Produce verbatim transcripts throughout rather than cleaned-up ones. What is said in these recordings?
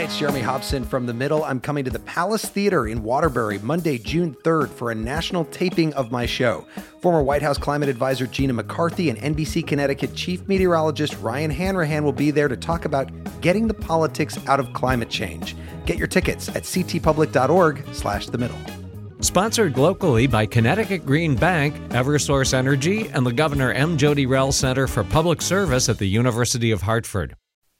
Hi, it's Jeremy Hobson from The Middle. I'm coming to the Palace Theater in Waterbury Monday, June third for a national taping of my show. Former White House climate advisor Gina McCarthy and N B C Connecticut chief meteorologist Ryan Hanrahan will be there to talk about getting the politics out of climate change. Get your tickets at ctpublic.org slash the middle. Sponsored locally by Connecticut Green Bank, Eversource Energy, and the Governor M. Jody Rell Center for Public Service at the University of Hartford.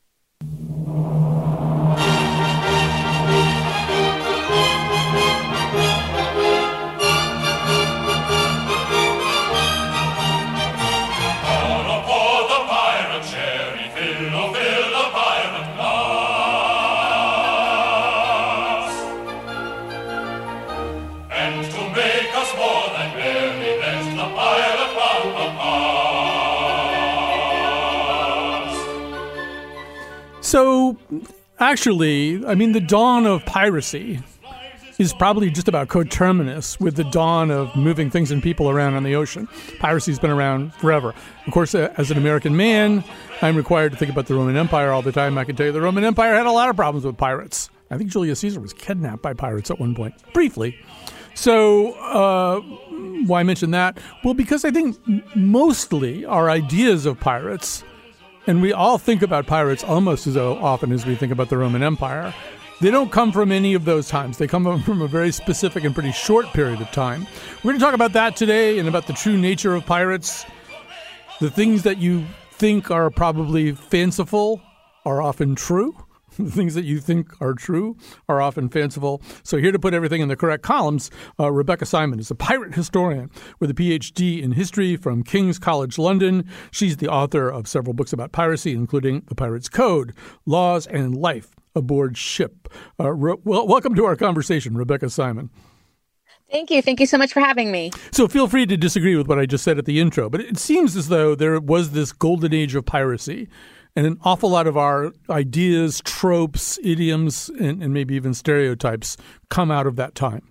So, actually, I mean, the dawn of piracy is probably just about coterminous with the dawn of moving things and people around on the ocean. Piracy's been around forever. Of course, uh, as an American man, I'm required to think about the Roman Empire all the time. I can tell you the Roman Empire had a lot of problems with pirates. I think Julius Caesar was kidnapped by pirates at one point, briefly. So, uh, why mention that? Well, because I think mostly our ideas of pirates, and we all think about pirates almost as often as we think about the Roman Empire, they don't come from any of those times. They come from a very specific and pretty short period of time. We're going to talk about that today and about the true nature of pirates. The things that you think are probably fanciful are often true. The things that you think are true are often fanciful. So here to put everything in the correct columns, uh, Rebecca Simon is a pirate historian with a P H D in history from King's College London. She's the author of several books about piracy, including The Pirate's Code, Laws and Life Aboard Ship. Uh, re- well, welcome to our conversation, Rebecca Simon. Thank you. Thank you so much for having me. So feel free to disagree with what I just said at the intro, but it seems as though there was this golden age of piracy. And an awful lot of our ideas, tropes, idioms, and, and maybe even stereotypes come out of that time.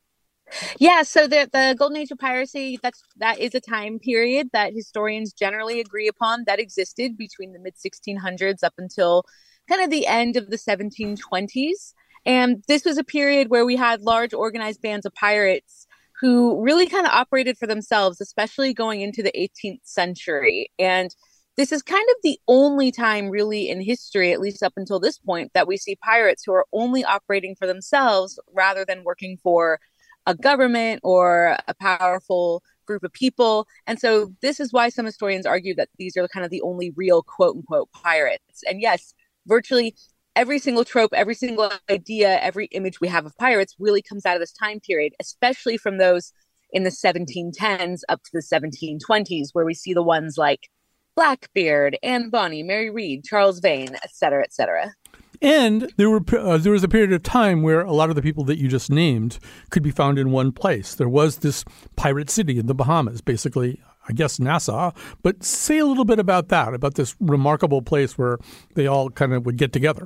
Yeah, so the the golden age of piracy, that's that is a time period that historians generally agree upon that existed between the mid sixteen hundreds up until kind of the end of the seventeen twenties. And this was a period where we had large organized bands of pirates who really kind of operated for themselves, especially going into the eighteenth century. And this is kind of the only time really in history, at least up until this point, that we see pirates who are only operating for themselves rather than working for a government or a powerful group of people. And so this is why some historians argue that these are kind of the only real quote unquote pirates. And yes, virtually every single trope, every single idea, every image we have of pirates really comes out of this time period, especially from those in the seventeen tens up to the seventeen twenties, where we see the ones like Blackbeard, Anne Bonny, Mary Read, Charles Vane, et cetera, et cetera. And there were uh, there was a period of time where a lot of the people that you just named could be found in one place. There was this pirate city in the Bahamas, basically, I guess, Nassau. But say a little bit about that, about this remarkable place where they all kind of would get together.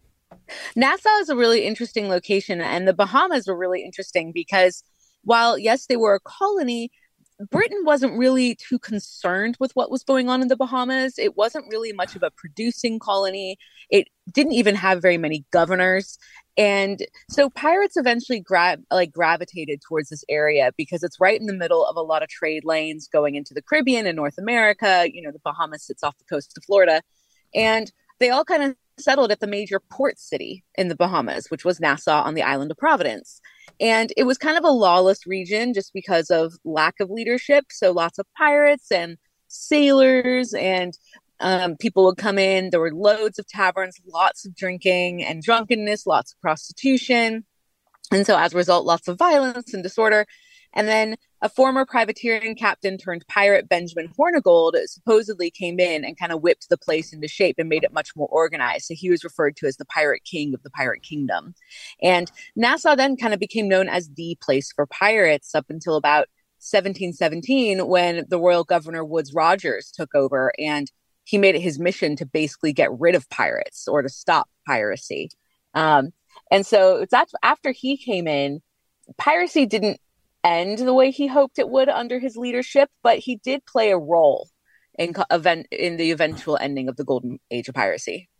Nassau is a really interesting location, and the Bahamas were really interesting because while, yes, they were a colony, Britain wasn't really too concerned with what was going on in the Bahamas. It wasn't really much of a producing colony. It didn't even have very many governors. And so pirates eventually gra- like gravitated towards this area because it's right in the middle of a lot of trade lanes going into the Caribbean and North America. You know, the Bahamas sits off the coast of Florida. And they all kind of settled at the major port city in the Bahamas, which was Nassau on the island of Providence. And it was kind of a lawless region just because of lack of leadership. So lots of pirates and sailors and um, people would come in. There were loads of taverns, lots of drinking and drunkenness, lots of prostitution. And so as a result, lots of violence and disorder. And then a former privateering captain turned pirate, Benjamin Hornigold, supposedly came in and kind of whipped the place into shape and made it much more organized. So he was referred to as the pirate king of the pirate kingdom. And Nassau then kind of became known as the place for pirates up until about seventeen seventeen, when the royal governor Woodes Rogers took over, and he made it his mission to basically get rid of pirates or to stop piracy. Um, and so it's after he came in, piracy didn't end the way he hoped it would under his leadership, but he did play a role in event in the eventual ending of the golden age of piracy.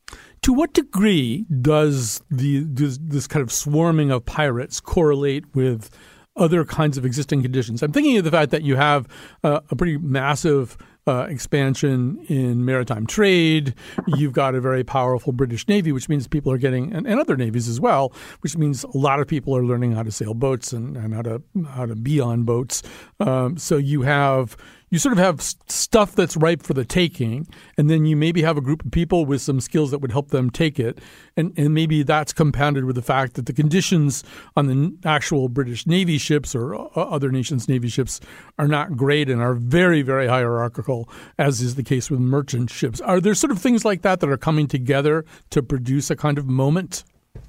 To what degree does the does this kind of swarming of pirates correlate with other kinds of existing conditions? I'm thinking of the fact that you have uh, a pretty massive uh, expansion in maritime trade. You've got a very powerful British Navy, which means people are getting, and, and other navies as well, which means a lot of people are learning how to sail boats and, and how to how to be on boats. Um, so you have you sort of have stuff that's ripe for the taking, and then you maybe have a group of people with some skills that would help them take it. And, and maybe that's compounded with the fact that the conditions on the actual British Navy ships or other nations' Navy ships are not great and are very, very hierarchical, as is the case with merchant ships. Are there sort of things like that that are coming together to produce a kind of moment?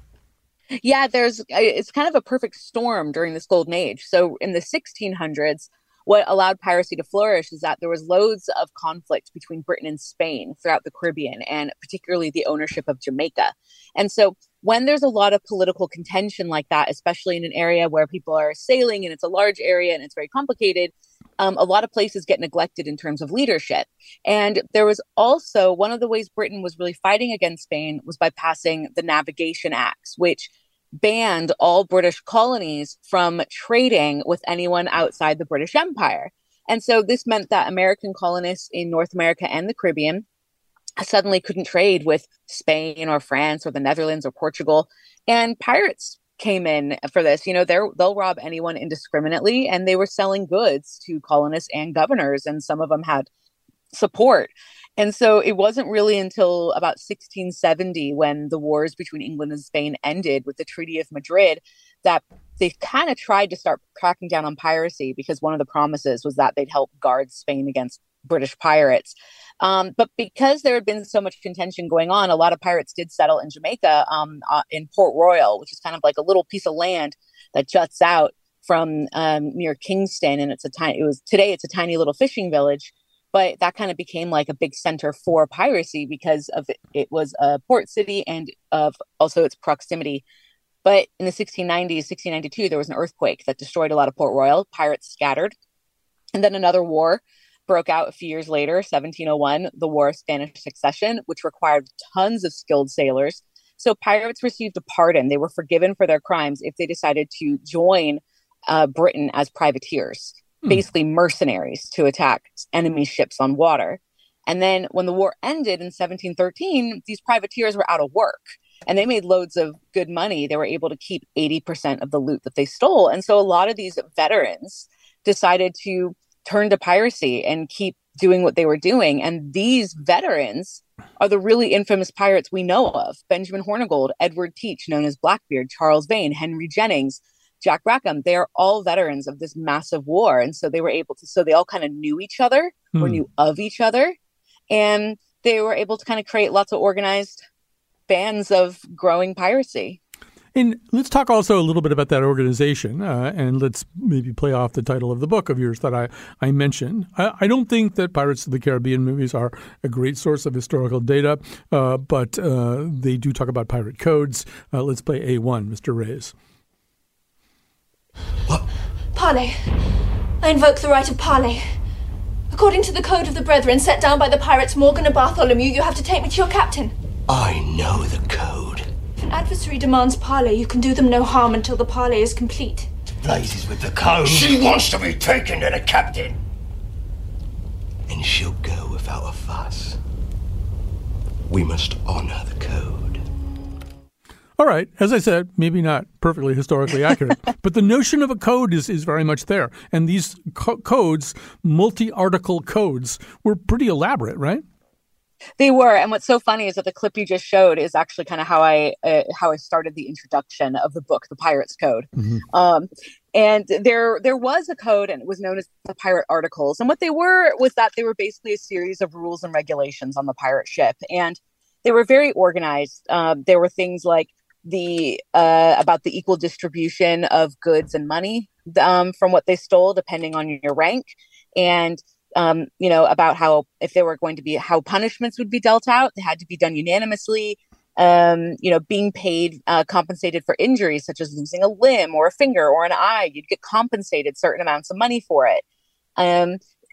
Yeah, there's it's kind of a perfect storm during this golden age. So in the sixteen hundreds, what allowed piracy to flourish is that there was loads of conflict between Britain and Spain throughout the Caribbean, and particularly the ownership of Jamaica. And so when there's a lot of political contention like that, especially in an area where people are sailing and it's a large area and it's very complicated, um, a lot of places get neglected in terms of leadership. And there was also one of the ways Britain was really fighting against Spain was by passing the Navigation Acts, which banned all British colonies from trading with anyone outside the British Empire. And so this meant that American colonists in North America and the Caribbean suddenly couldn't trade with Spain or France or the Netherlands or Portugal. And pirates came in for this. You know, they're, they'll rob anyone indiscriminately, and they were selling goods to colonists and governors, and some of them had support. And so it wasn't really until about sixteen seventy, when the wars between England and Spain ended with the Treaty of Madrid, that they kind of tried to start cracking down on piracy, because one of the promises was that they'd help guard Spain against British pirates. Um, but because there had been so much contention going on, a lot of pirates did settle in Jamaica, um, uh, in Port Royal, which is kind of like a little piece of land that juts out from um, near Kingston. And it's a tiny, it was today it's a tiny little fishing village. But that kind of became like a big center for piracy because of it, it was a port city and of also its proximity. But in the sixteen nineties, sixteen ninety-two, there was an earthquake that destroyed a lot of Port Royal. Pirates scattered. And then another war broke out a few years later, seventeen oh one, the War of Spanish Succession, which required tons of skilled sailors. So pirates received a pardon. They were forgiven for their crimes if they decided to join uh, Britain as privateers. Basically mercenaries to attack enemy ships on water. And then when the war ended in seventeen thirteen, these privateers were out of work and they made loads of good money. They were able to keep eighty percent of the loot that they stole. And so a lot of these veterans decided to turn to piracy and keep doing what they were doing. And these veterans are the really infamous pirates we know of: Benjamin Hornigold, Edward Teach, known as Blackbeard, Charles Vane, Henry Jennings, Jack Rackham. They are all veterans of this massive war. And so they were able to, so they all kind of knew each other hmm. or knew of each other. And they were able to kind of create lots of organized bands of growing piracy. And let's talk also a little bit about that organization, uh, and let's maybe play off the title of the book of yours that I, I mentioned. I, I don't think that Pirates of the Caribbean movies are a great source of historical data, uh, but uh, they do talk about pirate codes. Uh, let's play A one, Mister Reyes. What? Parley. I invoke the right of parley. According to the code of the Brethren set down by the pirates Morgan and Bartholomew, you have to take me to your captain. I know the code. If an adversary demands parley, you can do them no harm until the parley is complete. Blazes with the code. She wants to be taken to the captain. And she'll go without a fuss. We must honor the code. All right. As I said, maybe not perfectly historically accurate, but the notion of a code is, is very much there. And these co- codes, multi-article codes, were pretty elaborate, right? They were. And what's so funny is that the clip you just showed is actually kind of how I uh, how I started the introduction of the book, The Pirate's Code. Mm-hmm. Um, and there there was a code, and it was known as the Pirate Articles. And what they were was that they were basically a series of rules and regulations on the pirate ship. And they were very organized. Uh, there were things like the uh, about the equal distribution of goods and money um, from what they stole, depending on your rank, and um, you know, about how if there were going to be how punishments would be dealt out, they had to be done unanimously. Um, you know, being paid, uh, compensated for injuries such as losing a limb or a finger or an eye, you'd get compensated certain amounts of money for it. Um,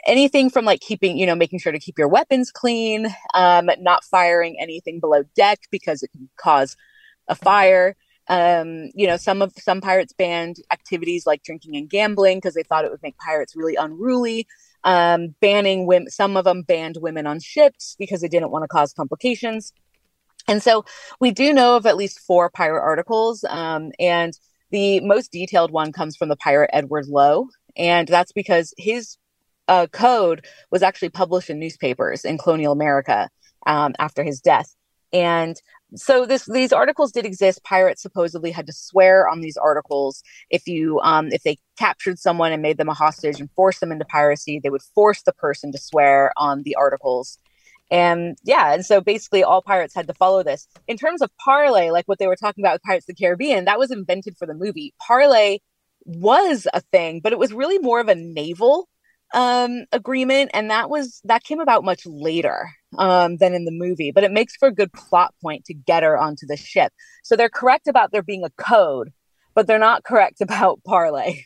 anything from like keeping, you know, making sure to keep your weapons clean, um, not firing anything below deck because it can cause a fire. Um, you know, some of some pirates banned activities like drinking and gambling because they thought it would make pirates really unruly. Um, banning women, some of them banned women on ships because they didn't want to cause complications. And so we do know of at least four pirate articles, um, and the most detailed one comes from the pirate Edward Lowe, and that's because his uh, code was actually published in newspapers in colonial America um, after his death. And so this these articles did exist. Pirates supposedly had to swear on these articles. If you um, if they captured someone and made them a hostage and forced them into piracy, they would force the person to swear on the articles. And yeah, and so basically all pirates had to follow this. In terms of parlay, like what they were talking about with Pirates of the Caribbean, that was invented for the movie. Parlay was a thing, but it was really more of a naval um, agreement, and that was that came about much later um, than in the movie. But it makes for a good plot point to get her onto the ship. So they're correct about there being a code, but they're not correct about parlay.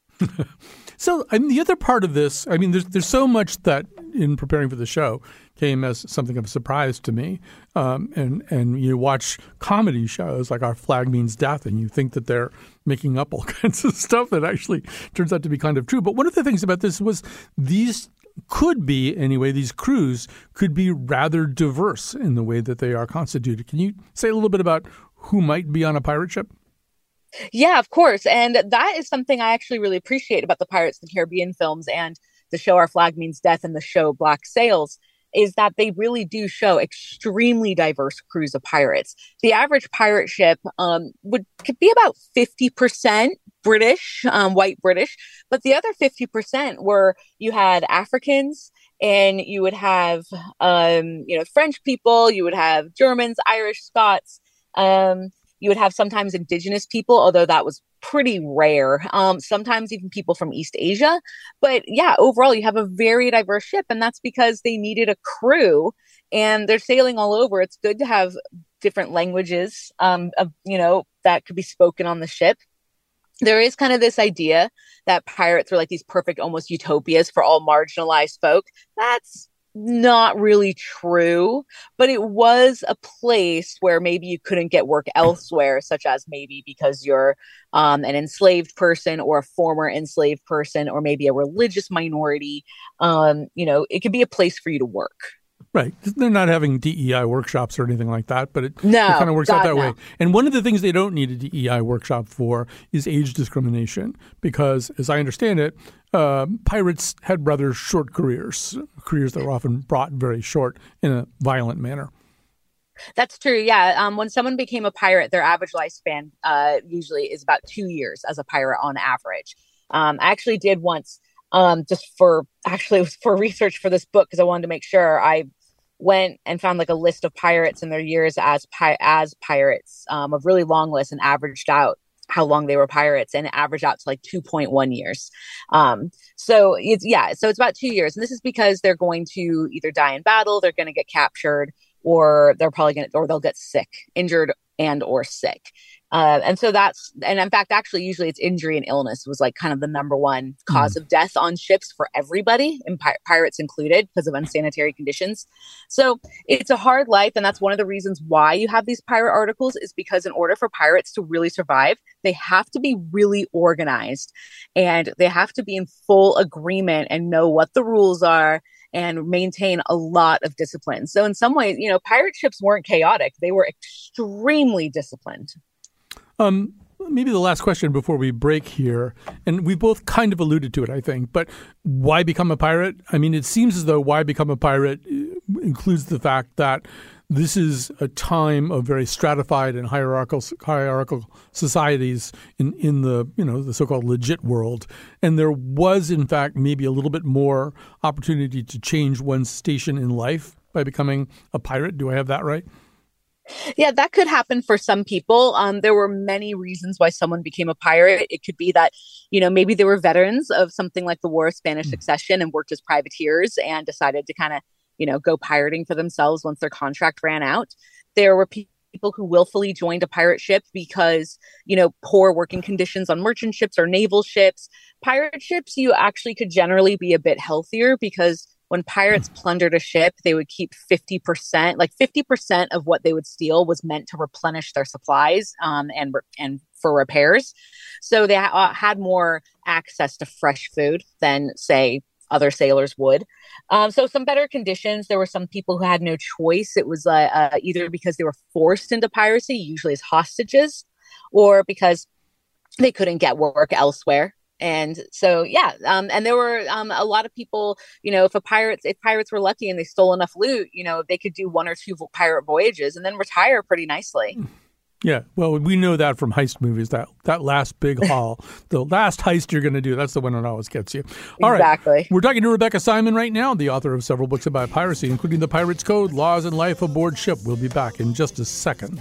So I mean, the other part of this, I mean, there's there's so much that in preparing for the show came as something of a surprise to me. Um, and and you watch comedy shows like Our Flag Means Death, and you think that they're making up all kinds of stuff that actually turns out to be kind of true. But one of the things about this was these could be, anyway, these crews could be rather diverse in the way that they are constituted. Can you say a little bit about who might be on a pirate ship? Yeah, of course. And that is something I actually really appreciate about the Pirates of the Caribbean films and the show Our Flag Means Death and the show Black Sails, is that they really do show extremely diverse crews of pirates. The average pirate ship um, would could be about fifty percent British, um, white British, but the other fifty percent were you had Africans, and you would have um, you know French people, you would have Germans, Irish, Scots. Um, You would have sometimes indigenous people, although that was pretty rare. Um, sometimes even people from East Asia. But yeah, overall, you have a very diverse ship. And that's because they needed a crew and they're sailing all over. It's good to have different languages, um, of, you know, that could be spoken on the ship. There is kind of this idea that pirates are like these perfect, almost utopias for all marginalized folk. That's not really true, but it was a place where maybe you couldn't get work elsewhere, such as maybe because you're um, an enslaved person or a former enslaved person, or maybe a religious minority. Um, you know, it could be a place for you to work. Right. They're not having D E I workshops or anything like that, but it, no, it kind of works God, out that no. way. And one of the things they don't need a D E I workshop for is age discrimination, because as I understand it, uh, pirates had rather short careers, careers that were often brought very short in a violent manner. That's true. Yeah. Um, when someone became a pirate, their average lifespan uh, usually is about two years as a pirate on average. Um, I actually did once, um, just for actually it was for research for this book, because I wanted to make sure I went and found like a list of pirates and their years as pi- as pirates, um, a really long list, and averaged out how long they were pirates, and it averaged out to like two point one years. Um, so it's, yeah, so it's about two years. And this is because they're going to either die in battle, they're going to get captured, or they're probably going to, or they'll get sick, injured and or sick. Uh, and so that's, and in fact, actually, usually it's injury and illness was like kind of the number one cause mm. of death on ships for everybody, and pi- pirates included, because of unsanitary conditions. So it's a hard life. And that's one of the reasons why you have these pirate articles, is because in order for pirates to really survive, they have to be really organized, and they have to be in full agreement and know what the rules are and maintain a lot of discipline. So in some ways, you know, pirate ships weren't chaotic. They were extremely disciplined. Um, maybe the last question before we break here, and we both kind of alluded to it, I think, but why become a pirate? I mean, it seems as though why become a pirate includes the fact that this is a time of very stratified and hierarchical hierarchical societies in, in the, you know, the so-called legit world. And there was, in fact, maybe a little bit more opportunity to change one's station in life by becoming a pirate. Do I have that right? Yeah, that could happen for some people. Um, there were many reasons why someone became a pirate. It could be that, you know, maybe they were veterans of something like the War of Spanish Succession and worked as privateers and decided to kind of, you know, go pirating for themselves once their contract ran out. There were pe- people who willfully joined a pirate ship because, you know, poor working conditions on merchant ships or naval ships. Pirate ships, you actually could generally be a bit healthier because when pirates plundered a ship, they would keep fifty percent, like fifty percent of what they would steal was meant to replenish their supplies um, and and for repairs. So they ha- had more access to fresh food than, say, other sailors would. Um, so some better conditions. There were some people who had no choice. It was uh, uh, either because they were forced into piracy, usually as hostages, or because they couldn't get work elsewhere. And so, yeah, um, and there were um, a lot of people, you know, if a pirates, if pirates were lucky and they stole enough loot, you know, they could do one or two pirate voyages and then retire pretty nicely. Yeah, well, we know that from heist movies, that that last big haul, the last heist you're going to do, that's the one that always gets you. All exactly. right, we're talking to Rebecca Simon right now, the author of several books about piracy, including The Pirate's Code, Laws and Life Aboard Ship. We'll be back in just a second.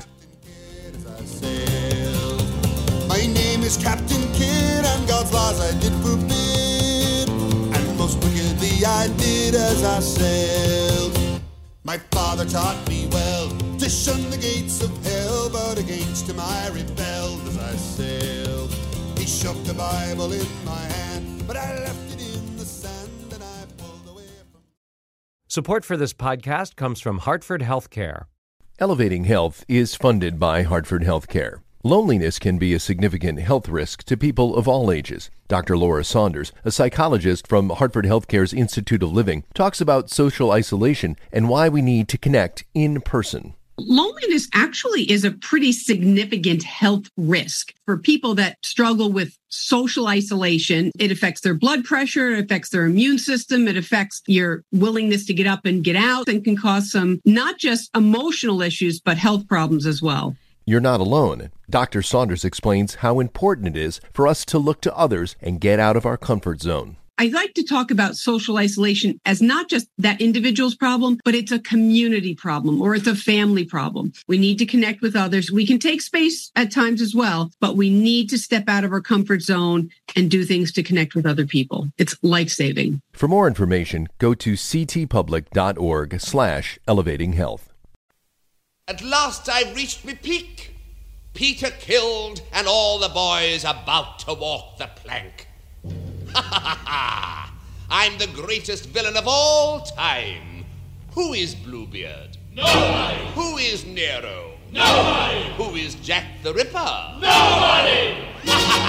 My name is Captain Kidd, and God's laws I did forbid, and most wickedly I did as I sailed. My father taught me well to shun the gates of hell, but against him I rebelled as I sailed. He shoved the Bible in my hand, but I left it in the sand, and I pulled away from... Support for this podcast comes from Hartford Healthcare. Elevating Health is funded by Hartford Healthcare. Loneliness can be a significant health risk to people of all ages. Doctor Laura Saunders, a psychologist from Hartford Healthcare's Institute of Living, talks about social isolation and why we need to connect in person. Loneliness actually is a pretty significant health risk for people that struggle with social isolation. It affects their blood pressure, it affects their immune system, it affects your willingness to get up and get out, and can cause some not just emotional issues, but health problems as well. You're not alone. Doctor Saunders explains how important it is for us to look to others and get out of our comfort zone. I like to talk about social isolation as not just that individual's problem, but it's a community problem or it's a family problem. We need to connect with others. We can take space at times as well, but we need to step out of our comfort zone and do things to connect with other people. It's life-saving. For more information, go to ctpublic.org slash elevating health. At last I've reached me peak. Peter killed and all the boys about to walk the plank. Ha ha ha! I'm the greatest villain of all time. Who is Bluebeard? Nobody! Who is Nero? Nobody! Who is Jack the Ripper? Nobody! Ha ha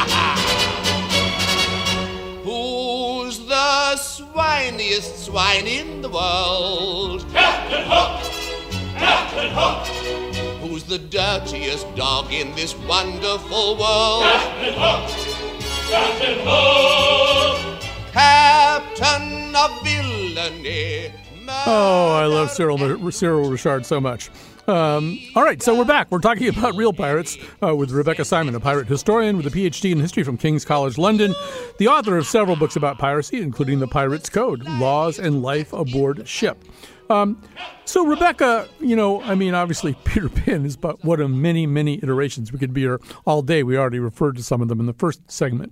ha! Who's the swiniest swine in the world? Captain Hook! Captain Hook! Who's the dirtiest dog in this wonderful world? Captain Hook! Captain Hook! Captain of villainy. Oh, I love Cyril, Cyril Richard so much. Um, all right, so we're back. We're talking about real pirates uh, with Rebecca Simon, a pirate historian with a P H D in history from King's College London, the author of several books about piracy, including The Pirate's Code, Laws and Life Aboard Ship. Um, so, Rebecca, you know, I mean, obviously, Peter Pan is but one of many, many iterations. We could be here all day. We already referred to some of them in the first segment.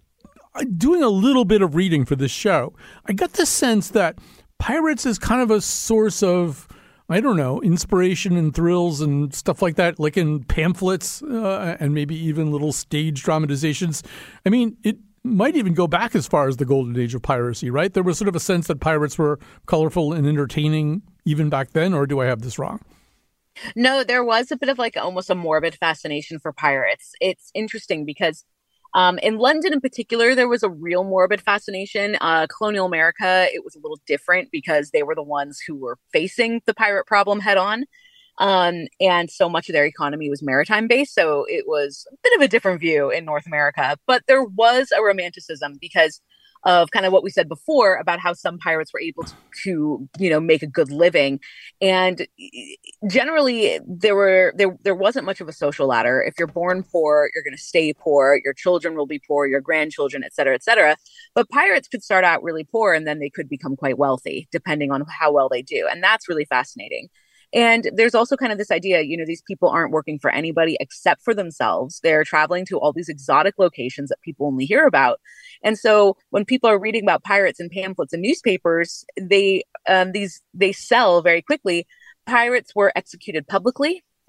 Doing a little bit of reading for this show, I got the sense that pirates is kind of a source of, I don't know, inspiration and thrills and stuff like that, like in pamphlets uh, and maybe even little stage dramatizations. I mean, it might even go back as far as the golden age of piracy, right? There was sort of a sense that pirates were colorful and entertaining even back then, or do I have this wrong? No, there was a bit of like almost a morbid fascination for pirates. It's interesting because um, in London in particular, there was a real morbid fascination. Uh, colonial America, it was a little different because they were the ones who were facing the pirate problem head on. Um, and so much of their economy was maritime based. So it was a bit of a different view in North America, but there was a romanticism because of kind of what we said before about how some pirates were able to, to you know, make a good living. And generally there were, there, there wasn't much of a social ladder. If you're born poor, you're going to stay poor. Your children will be poor, your grandchildren, et cetera, et cetera. But pirates could start out really poor and then they could become quite wealthy depending on how well they do. And that's really fascinating. And there's also kind of this idea, you know, these people aren't working for anybody except for themselves. They're traveling to all these exotic locations that people only hear about. And so when people are reading about pirates in pamphlets and newspapers, they um, these they sell very quickly. Pirates were executed publicly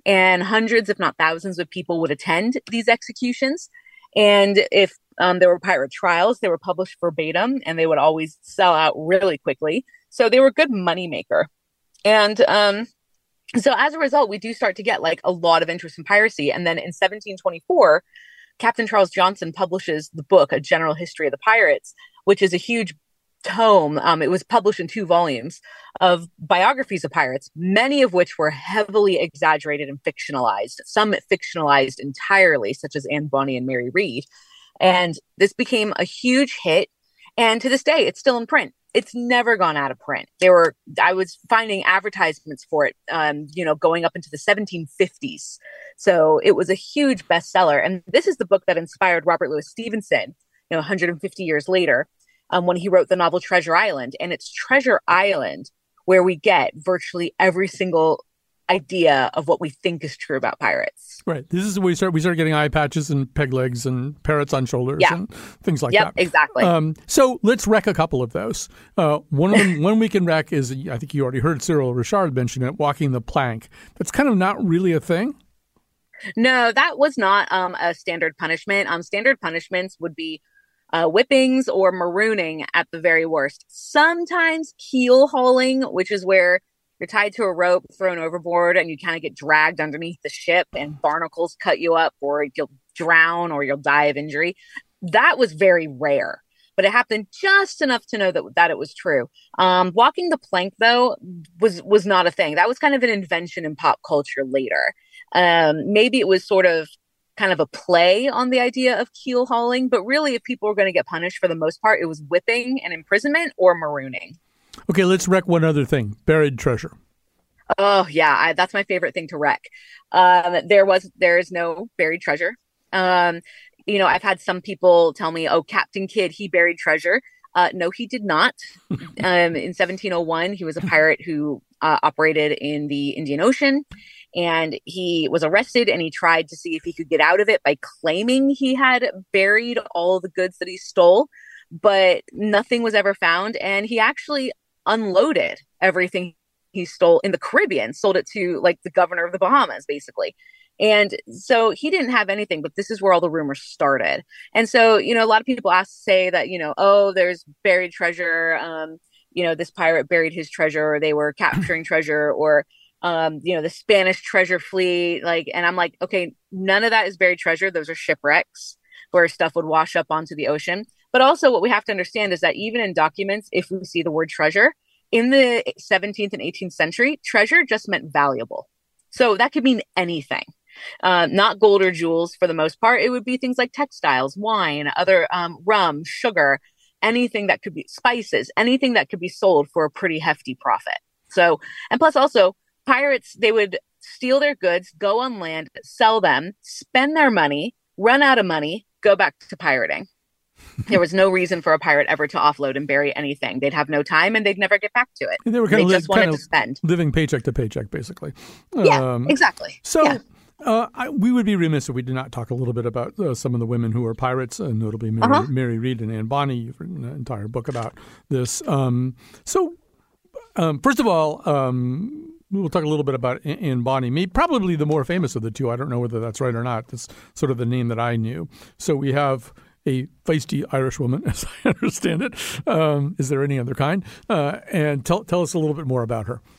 and hundreds, if not thousands, of people would attend these executions. And if um, there were pirate trials, they were published verbatim, and they would always sell out really quickly. So they were a good moneymaker. And um, so as a result, we do start to get like a lot of interest in piracy. And then in seventeen twenty-four, Captain Charles Johnson publishes the book, A General History of the Pirates, which is a huge tome. Um, it was published in two volumes of biographies of pirates, many of which were heavily exaggerated and fictionalized, some fictionalized entirely, such as Anne Bonny and Mary Read. And this became a huge hit. And to this day, it's still in print. It's never gone out of print. There were, I was finding advertisements for it, um, you know, going up into the seventeen fifties. So it was a huge bestseller. And this is the book that inspired Robert Louis Stevenson, you know, one hundred fifty years later, um, when he wrote the novel Treasure Island. And it's Treasure Island where we get virtually every single idea of what we think is true about pirates. Right. This is where we start. We start getting eye patches and peg legs and parrots on shoulders yeah. and things like yep, that. Exactly. Um, so let's wreck a couple of those. Uh, one of them, one we can wreck is, I think you already heard Cyril Richard mention it, walking the plank. That's kind of not really a thing. No, that was not um, a standard punishment. Um, standard punishments would be uh, whippings or marooning at the very worst. Sometimes keel hauling, which is where you're tied to a rope, thrown overboard, and you kind of get dragged underneath the ship and barnacles cut you up, or you'll drown or you'll die of injury. That was very rare, but it happened just enough to know that, that it was true. Um, walking the plank, though, was, was not a thing. That was kind of an invention in pop culture later. Um, maybe it was sort of kind of a play on the idea of keel hauling, but really if people were going to get punished, for the most part, it was whipping and imprisonment or marooning. Okay, let's wreck one other thing, buried treasure. Oh, yeah, I, that's my favorite thing to wreck. Um, there was, there is no buried treasure. Um, you know, I've had some people tell me, oh, Captain Kidd, he buried treasure. Uh, no, he did not. um, in seventeen oh one, he was a pirate who uh, operated in the Indian Ocean, and he was arrested, and he tried to see if he could get out of it by claiming he had buried all the goods that he stole, but nothing was ever found. And he actually unloaded everything he stole in the Caribbean, sold it to like the governor of the Bahamas, basically. And so he didn't have anything, but this is where all the rumors started. And so, you know, a lot of people ask, say that, you know, oh, there's buried treasure. Um, you know, this pirate buried his treasure, or they were capturing treasure, or, um, you know, the Spanish treasure fleet. Like, and I'm like, okay, none of that is buried treasure. Those are shipwrecks where stuff would wash up onto the ocean. But also what we have to understand is that even in documents, if we see the word treasure, in the seventeenth and eighteenth century, treasure just meant valuable. So that could mean anything, uh, not gold or jewels for the most part. It would be things like textiles, wine, other um, rum, sugar, anything that could be spices, anything that could be sold for a pretty hefty profit. So, and plus also pirates, they would steal their goods, go on land, sell them, spend their money, run out of money, go back to pirating. There was no reason for a pirate ever to offload and bury anything. They'd have no time, and they'd never get back to it. And they were kind they of, just li- wanted kind to spend. living paycheck to paycheck, basically. Yeah, um, exactly. So yeah. uh, I, we would be remiss if we did not talk a little bit about uh, some of the women who are pirates, uh, notably Mary, uh-huh. Mary Read and Anne Bonny. You've written an entire book about this. Um, so um, first of all, um, we'll talk a little bit about Anne Bonny, maybe probably the more famous of the two. I don't know whether that's right or not. That's sort of the name that I knew. So we have a feisty Irish woman, as I understand it. Um, is there any other kind? Uh, and tell tell us a little bit more about her.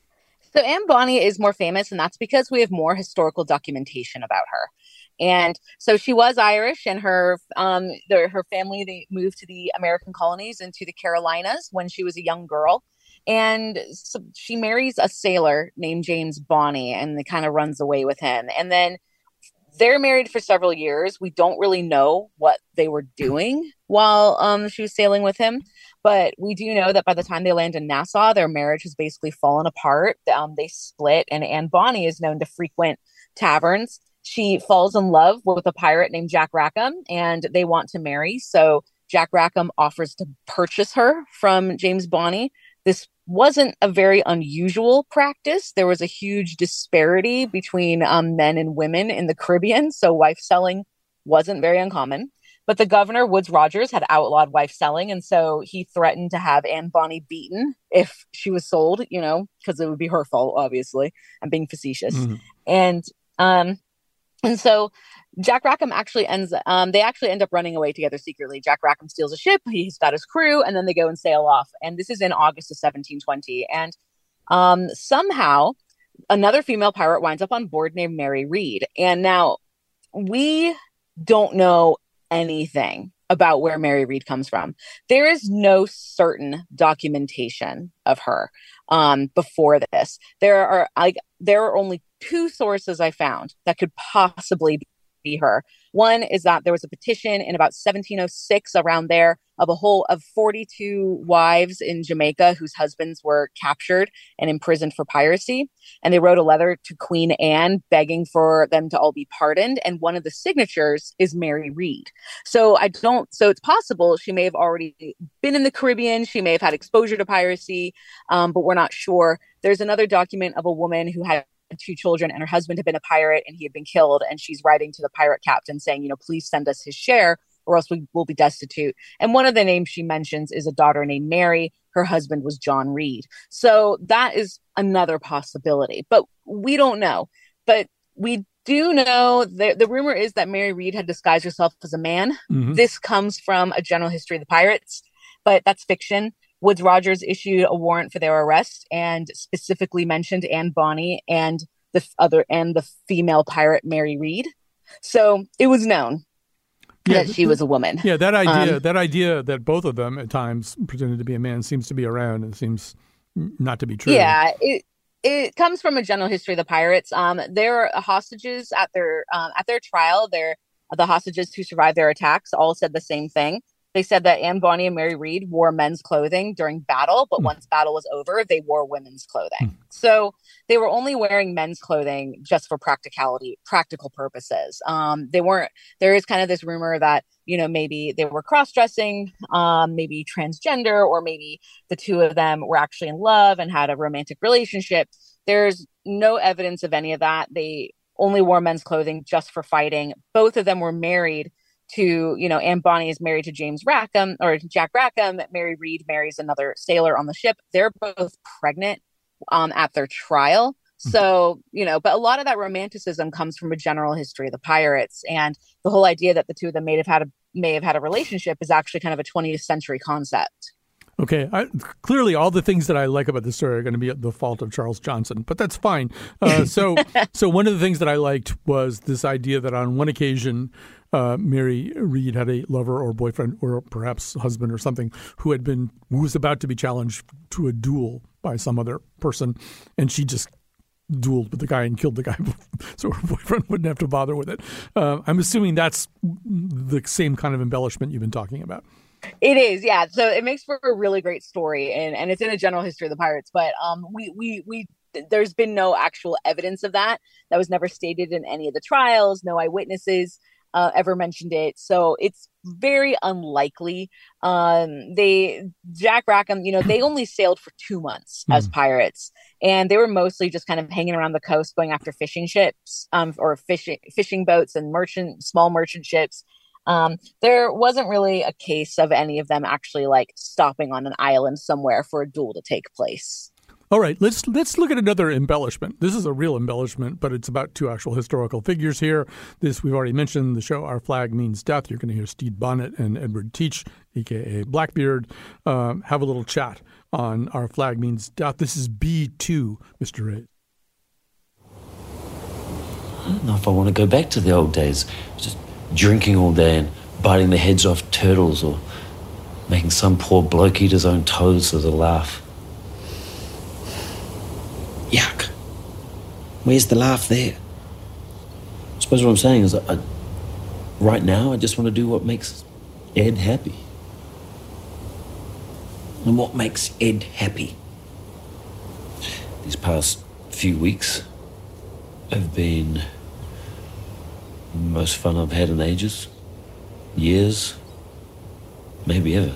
So Anne Bonny is more famous, and that's because we have more historical documentation about her. And so she was Irish, and her um, the, her family, they moved to the American colonies into the Carolinas when she was a young girl. And so she marries a sailor named James Bonny, and it kind of runs away with him. And then they're married for several years. We don't really know what they were doing while um, she was sailing with him. But we do know that by the time they land in Nassau, their marriage has basically fallen apart. Um, they split, and Anne Bonny is known to frequent taverns. She falls in love with a pirate named Jack Rackham, and they want to marry. So Jack Rackham offers to purchase her from James Bonny. This wasn't a very unusual practice. There was a huge disparity between um, men and women in the Caribbean, so wife selling wasn't very uncommon. But the governor, Woodes Rogers, had outlawed wife selling. And so he threatened to have Anne Bonny beaten if she was sold, you know, because it would be her fault, obviously. I'm being facetious. Mm-hmm. And um, and so Jack Rackham actually ends, um, they actually end up running away together secretly. Jack Rackham steals a ship. He's got his crew, and then they go and sail off. And this is in August of seventeen twenty. And um, somehow another female pirate winds up on board named Mary Read. And now we don't know anything about where Mary Read comes from. There is no certain documentation of her um, before this. There are like there are only two sources I found that could possibly be her. One is that there was a petition in about seventeen oh six around there of a whole of forty-two wives in Jamaica whose husbands were captured and imprisoned for piracy. And they wrote a letter to Queen Anne begging for them to all be pardoned. And one of the signatures is Mary Read. So I don't, so it's possible she may have already been in the Caribbean. She may have had exposure to piracy, um, but we're not sure. There's another document of a woman who had two children and her husband had been a pirate and he had been killed. And she's writing to the pirate captain saying, you know, please send us his share or else we will be destitute. And one of the names she mentions is a daughter named Mary. Her husband was John Read. So that is another possibility, but we don't know. But we do know that the rumor is that Mary Read had disguised herself as a man. Mm-hmm. This comes from A General History of the Pirates, but that's fiction. Woodes Rogers issued a warrant for their arrest and specifically mentioned Anne Bonny and the other and the female pirate Mary Read. So it was known yeah, that she was a woman. Yeah, that idea, um, that idea that both of them at times pretended to be a man seems to be around and seems not to be true. Yeah, it it comes from A General History of the Pirates. Um, there are hostages at their um, at their trial. They're the hostages who survived their attacks all said the same thing. They said that Anne Bonny and Mary Read wore men's clothing during battle, but mm. once battle was over, they wore women's clothing. Mm. So they were only wearing men's clothing just for practicality, practical purposes. Um, they weren't, there is kind of this rumor that, you know, maybe they were cross-dressing, um, maybe transgender, or maybe the two of them were actually in love and had a romantic relationship. There's no evidence of any of that. They only wore men's clothing just for fighting. Both of them were married to, you know, Anne Bonny is married to James Rackham or Jack Rackham. Mary Read marries another sailor on the ship. They're both pregnant um, at their trial. So, you know, but a lot of that romanticism comes from A General History of the Pirates. And the whole idea that the two of them may have had a, may have had a relationship is actually kind of a twentieth century concept. Okay, I, clearly all the things that I like about the story are going to be the fault of Charles Johnson, but that's fine. Uh, so so one of the things that I liked was this idea that on one occasion, uh, Mary Read had a lover or boyfriend or perhaps husband or something who had been who was about to be challenged to a duel by some other person, and she just dueled with the guy and killed the guy so her boyfriend wouldn't have to bother with it. Uh, I'm assuming that's the same kind of embellishment you've been talking about. It is, yeah. So it makes for a really great story, and, and it's in A General History of the Pirates. But um, we we we there's been no actual evidence of that. That was never stated in any of the trials. No eyewitnesses uh, ever mentioned it. So it's very unlikely. Um, they Jack Rackham, you know, they only sailed for two months mm. as pirates, and they were mostly just kind of hanging around the coast, going after fishing ships, um, or fishing fishing boats and merchant small merchant ships. Um, there wasn't really a case of any of them actually like stopping on an island somewhere for a duel to take place. All right, let's let's look at another embellishment. This is a real embellishment, but it's about two actual historical figures here. This we've already mentioned. The show Our Flag Means Death. You're going to hear Stede Bonnet and Edward Teach, a k a. Blackbeard, um, have a little chat on Our Flag Means Death. This is B two, Mister Ray. I don't know if I want to go back to the old days. Just drinking all day and biting the heads off turtles or making some poor bloke eat his own toes as a laugh. Yuck. Where's the laugh there? I suppose what I'm saying is I, I, right now I just want to do what makes Ed happy. And what makes Ed happy? These past few weeks have been the most fun I've had in ages, years, maybe ever.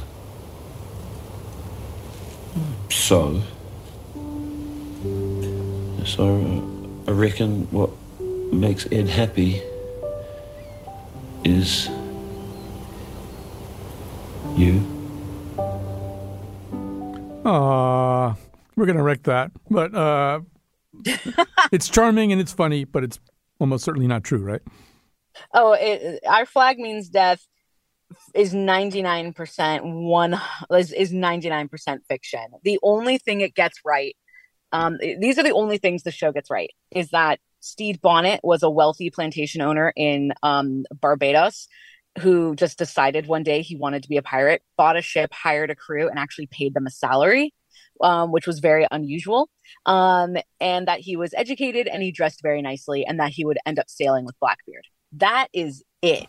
So, so I reckon what makes Ed happy is You? Aw, we're going to wreck that. But uh, it's charming and it's funny, but it's almost certainly not true, right? Oh, it, Our Flag Means Death is ninety-nine percent one is, is ninety-nine percent fiction. The only thing it gets right, um, these are the only things the show gets right, is that Stede Bonnet was a wealthy plantation owner in um, Barbados who just decided one day he wanted to be a pirate, bought a ship, hired a crew, and actually paid them a salary, um, which was very unusual. Um, and that he was educated and he dressed very nicely, and that he would end up sailing with Blackbeard. That is it.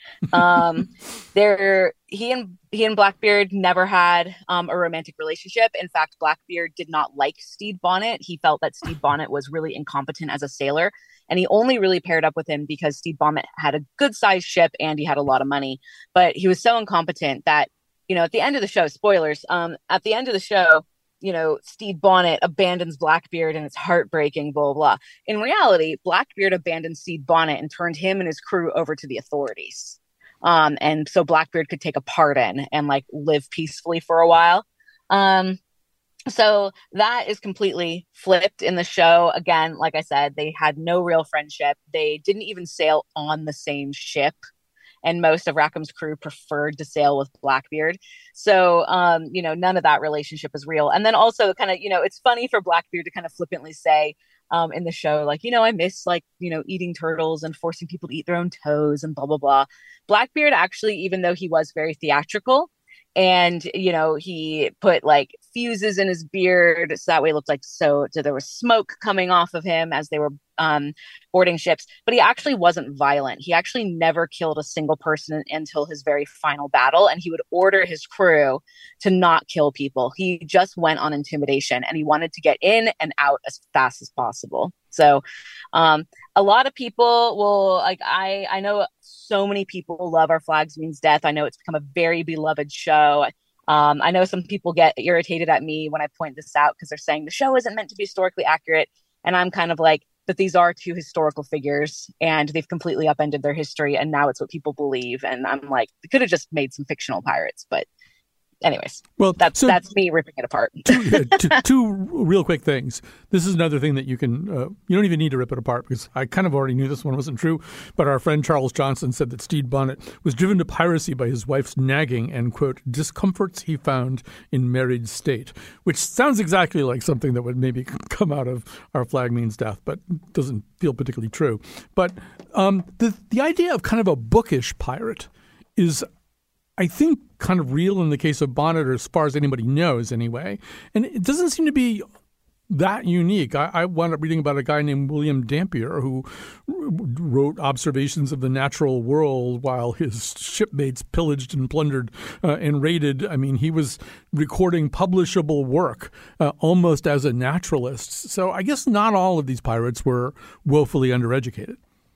um there he and he and Blackbeard never had um a romantic relationship. In fact, Blackbeard did not like Stede Bonnet. He felt that Stede Bonnet was really incompetent as a sailor, and he only really paired up with him because Stede Bonnet had a good sized ship and he had a lot of money, but he was so incompetent that, you know, at the end of the show, spoilers, um at the end of the show, you know, Stede Bonnet abandons Blackbeard and it's heartbreaking, blah, blah, blah. In reality, Blackbeard abandoned Stede Bonnet and turned him and his crew over to the authorities. Um, and so Blackbeard could take a pardon and like live peacefully for a while. Um, so that is completely flipped in the show. Again, like I said, they had no real friendship. They didn't even sail on the same ship. And most of Rackham's crew preferred to sail with Blackbeard. So, um, you know, none of that relationship is real. And then also kind of, you know, it's funny for Blackbeard to kind of flippantly say um, in the show, like, you know, I miss like, you know, eating turtles and forcing people to eat their own toes and blah, blah, blah. Blackbeard actually, even though he was very theatrical, and, you know, he put like fuses in his beard so that way it looked like so, so there was smoke coming off of him as they were um, boarding ships. But he actually wasn't violent. He actually never killed a single person until his very final battle. And he would order his crew to not kill people. He just went on intimidation, and he wanted to get in and out as fast as possible. So um, a lot of people will like, I, I know so many people love Our Flags Means Death. I know it's become a very beloved show. Um, I know some people get irritated at me when I point this out because they're saying the show isn't meant to be historically accurate. And I'm kind of like, but these are two historical figures and they've completely upended their history. And now it's what people believe. And I'm like, they could have just made some fictional pirates, but anyways, well, that's so, that's me ripping it apart. two, yeah, two, two real quick things. This is another thing that you can, uh, you don't even need to rip it apart because I kind of already knew this one wasn't true. But our friend Charles Johnson said that Stede Bonnet was driven to piracy by his wife's nagging and, quote, discomforts he found in married state, which sounds exactly like something that would maybe come out of Our Flag Means Death, but doesn't feel particularly true. But um, the the idea of kind of a bookish pirate is, I think, kind of real in the case of Bonnet, or as far as anybody knows anyway. And it doesn't seem to be that unique. I, I wound up reading about a guy named William Dampier who wrote observations of the natural world while his shipmates pillaged and plundered uh, and raided. I mean, he was recording publishable work uh, almost as a naturalist. So I guess not all of these pirates were woefully undereducated.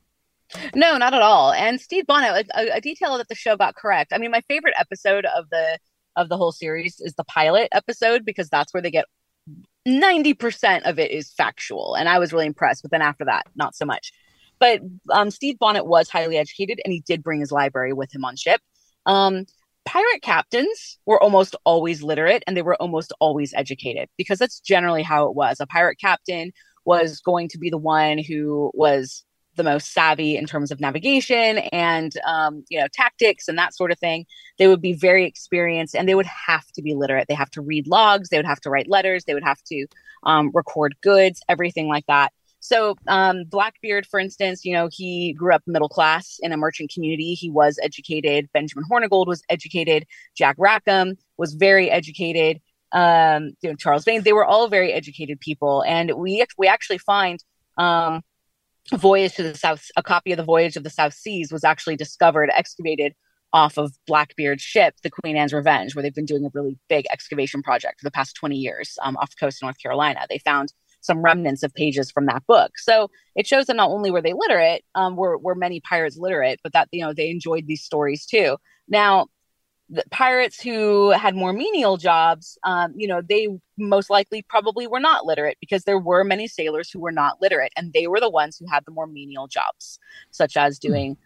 No, not at all. And Stede Bonnet, a, a detail that the show got correct. I mean, my favorite episode of the of the whole series is the pilot episode because that's where they get ninety percent of it is factual. And I was really impressed. But then after that, not so much. But um, Stede Bonnet was highly educated and he did bring his library with him on ship. Um, pirate captains were almost always literate and they were almost always educated because that's generally how it was. A pirate captain was going to be the one who was the most savvy in terms of navigation and, um, you know, tactics and that sort of thing. They would be very experienced and they would have to be literate. They have to read logs. They would have to write letters. They would have to um, record goods, everything like that. So um, Blackbeard, for instance, you know, he grew up middle class in a merchant community. He was educated. Benjamin Hornigold was educated. Jack Rackham was very educated. Um, you know, Charles Vane, they were all very educated people. And we, we actually find, um, Voyage to the South, a copy of the Voyage of the South Seas was actually discovered, excavated off of Blackbeard's ship, the Queen Anne's Revenge, where they've been doing a really big excavation project for the past twenty years um, off the coast of North Carolina. They found some remnants of pages from that book. So it shows that not only were they literate, um, were, were many pirates literate, but that, you know, they enjoyed these stories too. Now, the pirates who had more menial jobs, um, you know, they most likely probably were not literate because there were many sailors who were not literate and they were the ones who had the more menial jobs, such as doing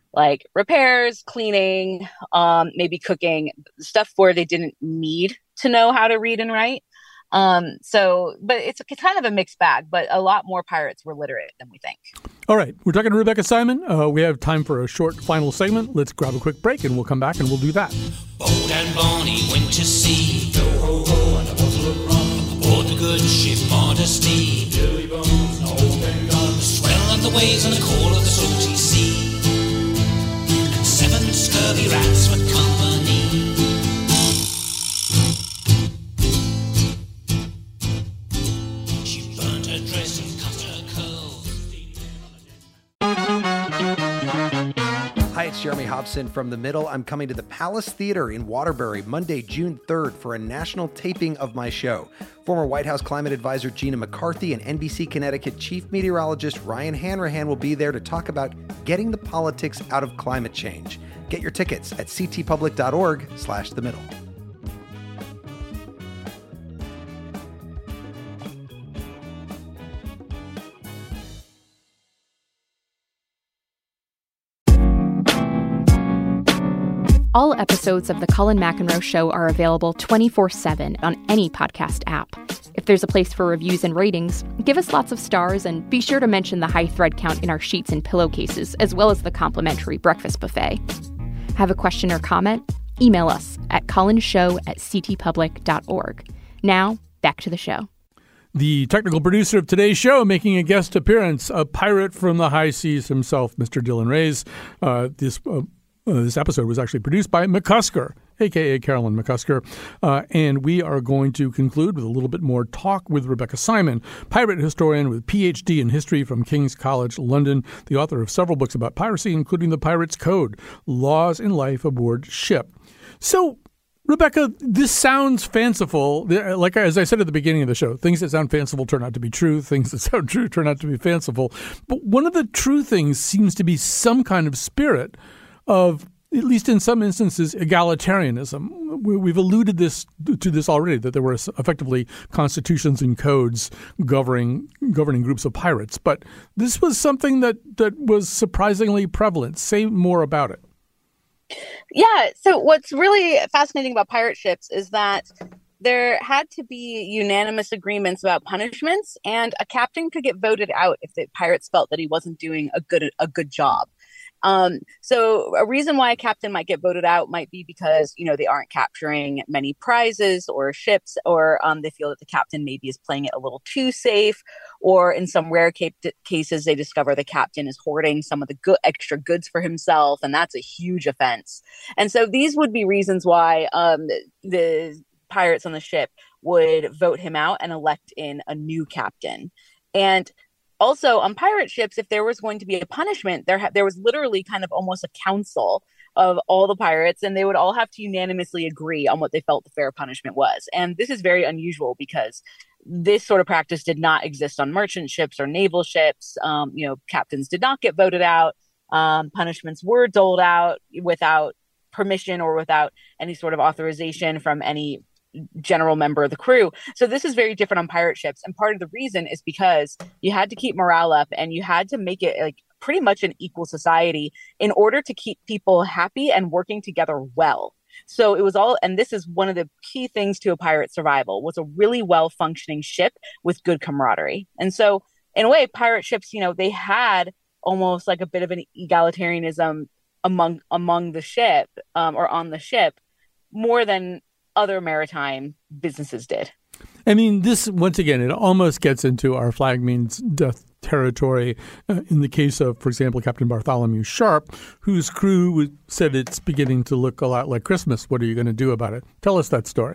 like repairs, cleaning, um, maybe cooking, stuff where they didn't need to know how to read and write. Um, so, but it's, it's kind of a mixed bag, but a lot more pirates were literate than we think. All right. We're talking to Rebecca Simon. Uh, we have time for a short final segment. Let's grab a quick break and we'll come back and we'll do that. Bold and Bonnie went to sea. Yo ho ho and a bottle of rum. Aboard the good ship Modesty. Billy Bones, no open gun. The swell of the waves and the call of the salty sea. And seven scurvy rats for company. Hi, it's Jeremy Hobson from The Middle. I'm coming to the Palace Theater in Waterbury Monday, June third for a national taping of my show. Former White House climate advisor Gina McCarthy and N B C Connecticut chief meteorologist Ryan Hanrahan will be there to talk about getting the politics out of climate change. Get your tickets at ctpublic.org slash the middle. All episodes of The Colin McEnroe Show are available twenty-four seven on any podcast app. If there's a place for reviews and ratings, give us lots of stars and be sure to mention the high thread count in our sheets and pillowcases, as well as the complimentary breakfast buffet. Have a question or comment? Email us at colinshow at ctpublic dot org. Now, back to the show. The technical producer of today's show making a guest appearance, a pirate from the high seas himself, Mister Dylan Reyes. Uh, this... Uh, Uh, this episode was actually produced by McCusker, a k a. Carolyn McCusker, uh, and we are going to conclude with a little bit more talk with Rebecca Simon, pirate historian with P H D in history from King's College London, the author of several books about piracy, including The Pirate's Code, Laws in Life Aboard Ship. So, Rebecca, this sounds fanciful. Like as I said at the beginning of the show, things that sound fanciful turn out to be true. Things that sound true turn out to be fanciful. But one of the true things seems to be some kind of spirit of, at least in some instances, egalitarianism. We've alluded this to this already, that there were effectively constitutions and codes governing governing groups of pirates. But this was something that, that was surprisingly prevalent. Say more about it. Yeah. So what's really fascinating about pirate ships is that there had to be unanimous agreements about punishments, and a captain could get voted out if the pirates felt that he wasn't doing a good a good job. Um, so a reason why a captain might get voted out might be because, you know, they aren't capturing many prizes or ships, or um, they feel that the captain maybe is playing it a little too safe, or in some rare ca- cases, they discover the captain is hoarding some of the good extra goods for himself, and that's a huge offense. And so these would be reasons why um, the, the pirates on the ship would vote him out and elect in a new captain. And also, on pirate ships, if there was going to be a punishment, there ha- there was literally kind of almost a council of all the pirates, and they would all have to unanimously agree on what they felt the fair punishment was. And this is very unusual because this sort of practice did not exist on merchant ships or naval ships. Um, you know, captains did not get voted out. Um, punishments were doled out without permission or without any sort of authorization from any general member of the crew. So this is very different on pirate ships. And part of the reason is because you had to keep morale up, and you had to make it like pretty much an equal society in order to keep people happy and working together well. So it was all, and this is one of the key things to a pirate survival, was a really well functioning ship with good camaraderie. And so in a way, pirate ships, you know, they had almost like a bit of an egalitarianism among, among the ship um, or on the ship, more than other maritime businesses did. I mean, this, once again, it almost gets into our flag means death territory. Uh, in the case of, for example, Captain Bartholomew Sharp, whose crew said it's beginning to look a lot like Christmas. What are you going to do about it? Tell us that story.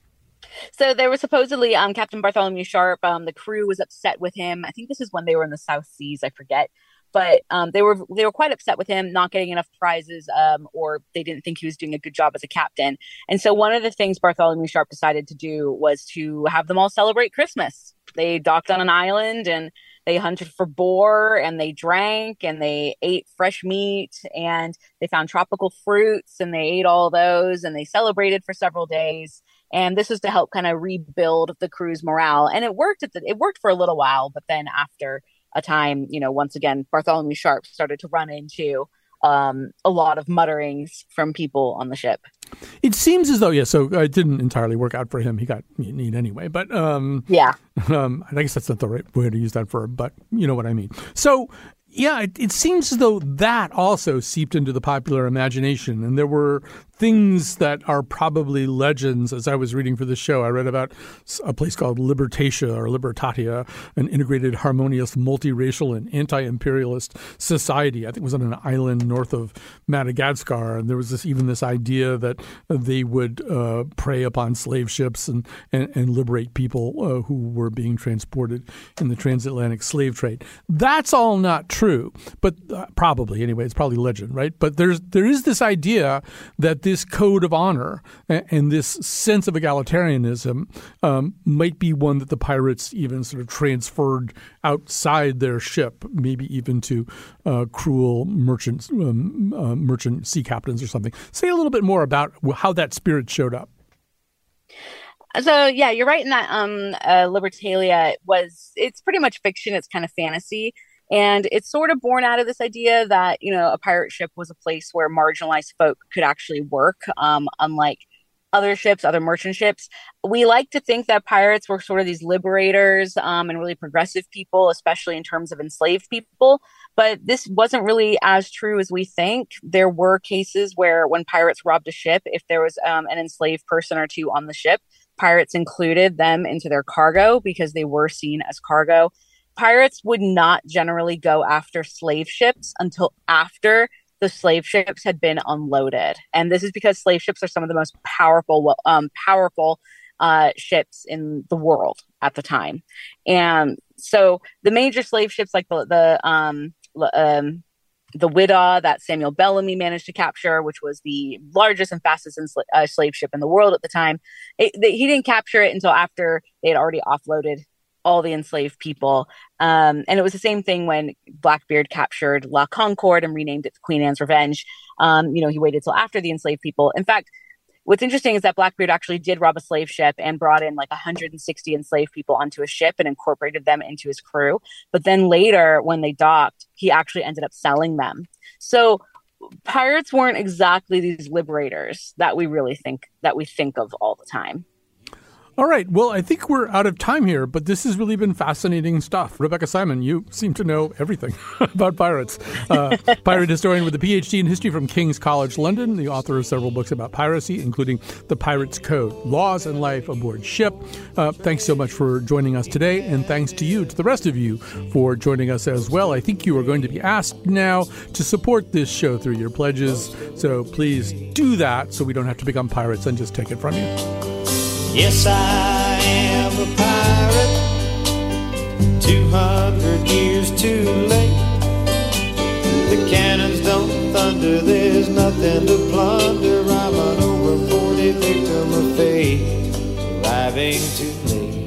So there was supposedly um, Captain Bartholomew Sharp. Um, the crew was upset with him. I think this is when they were in the South Seas. I forget. But um, they were they were quite upset with him not getting enough prizes, um, or they didn't think he was doing a good job as a captain. And so one of the things Bartholomew Sharp decided to do was to have them all celebrate Christmas. They docked on an island and they hunted for boar, and they drank, and they ate fresh meat, and they found tropical fruits, and they ate all those, and they celebrated for several days. And this was to help kind of rebuild the crew's morale. And it worked at the, it worked for a little while, but then after a time, you know, once again, Bartholomew Sharp started to run into um, a lot of mutterings from people on the ship. It seems as though, yeah, so it didn't entirely work out for him. He got mutinied anyway. But um, yeah, um, I guess that's not the right way to use that verb, but you know what I mean. So, yeah, it, it seems as though that also seeped into the popular imagination. And there were things that are probably legends. As I was reading for the show, I read about a place called Libertatia or Libertatia, an integrated, harmonious, multiracial, and anti-imperialist society. I think it was on an island north of Madagascar. And there was this even this idea that they would uh, prey upon slave ships and, and, and liberate people uh, who were being transported in the transatlantic slave trade. That's all not true, but uh, probably, anyway, it's probably legend, right? But there's there is this idea that this code of honor and, and this sense of egalitarianism um, might be one that the pirates even sort of transferred outside their ship, maybe even to uh, cruel merchants, um, uh, merchant sea captains or something. Say a little bit more about how that spirit showed up. So, yeah, you're right in that um, uh, Libertalia was, it's pretty much fiction. It's kind of fantasy. And it's sort of born out of this idea that, you know, a pirate ship was a place where marginalized folk could actually work, um, unlike other ships, other merchant ships. We like to think that pirates were sort of these liberators um, and really progressive people, especially in terms of enslaved people. But this wasn't really as true as we think. There were cases where when pirates robbed a ship, if there was um, an enslaved person or two on the ship, pirates included them into their cargo because they were seen as cargo. Pirates would not generally go after slave ships until after the slave ships had been unloaded. And this is because slave ships are some of the most powerful, um, powerful uh, ships in the world at the time. And so the major slave ships like the the um, um, the Widdaw that Samuel Bellamy managed to capture, which was the largest and fastest ensla- uh, slave ship in the world at the time, it, they, he didn't capture it until after they had already offloaded all the enslaved people. Um, and it was the same thing when Blackbeard captured La Concorde and renamed it Queen Anne's Revenge. Um, you know, he waited till after the enslaved people. In fact, what's interesting is that Blackbeard actually did rob a slave ship and brought in like one hundred sixty enslaved people onto a ship and incorporated them into his crew. But then later, when they docked, he actually ended up selling them. So pirates weren't exactly these liberators that we really think, that we think of all the time. All right. Well, I think we're out of time here, but this has really been fascinating stuff. Rebecca Simon, you seem to know everything about pirates. Uh, pirate historian with a P H D in history from King's College London, the author of several books about piracy, including The Pirate's Code, Laws and Life Aboard Ship. Uh, thanks so much for joining us today, and thanks to you, to the rest of you, for joining us as well. I think you are going to be asked now to support this show through your pledges, so please do that so we don't have to become pirates and just take it from you. Yes, I am a pirate, two hundred years too late. The cannons don't thunder, there's nothing to plunder. I'm an over forty victim of fate, arriving too late.